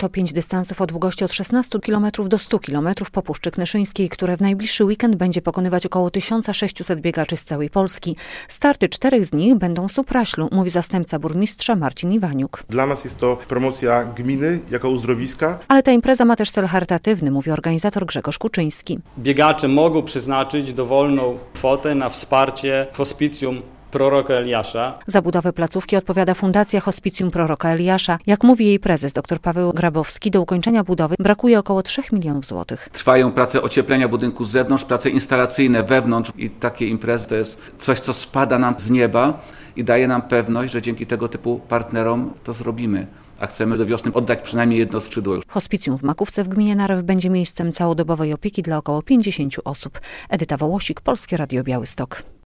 To 5 dystansów o długości od 16 km do 100 km po Puszczy Knyszyńskiej, które w najbliższy weekend będzie pokonywać około 1600 biegaczy z całej Polski. Starty 4 z nich będą w Supraślu, mówi zastępca burmistrza Marcin Iwaniuk. Dla nas jest to promocja gminy jako uzdrowiska. Ale ta impreza ma też cel charytatywny, mówi organizator Grzegorz Kuczyński. Biegacze mogą przeznaczyć dowolną kwotę na wsparcie hospicjum Proroka Eliasza. Za budowę placówki odpowiada Fundacja Hospicjum Proroka Eliasza. Jak mówi jej prezes dr Paweł Grabowski, do ukończenia budowy brakuje około 3 milionów złotych. Trwają prace ocieplenia budynku z zewnątrz, prace instalacyjne wewnątrz i takie imprezy to jest coś, co spada nam z nieba i daje nam pewność, że dzięki tego typu partnerom to zrobimy. A chcemy do wiosny oddać przynajmniej jedno skrzydło. Hospicjum w Makówce w gminie Narew będzie miejscem całodobowej opieki dla około 50 osób. Edyta Wołosik, Polskie Radio Białystok.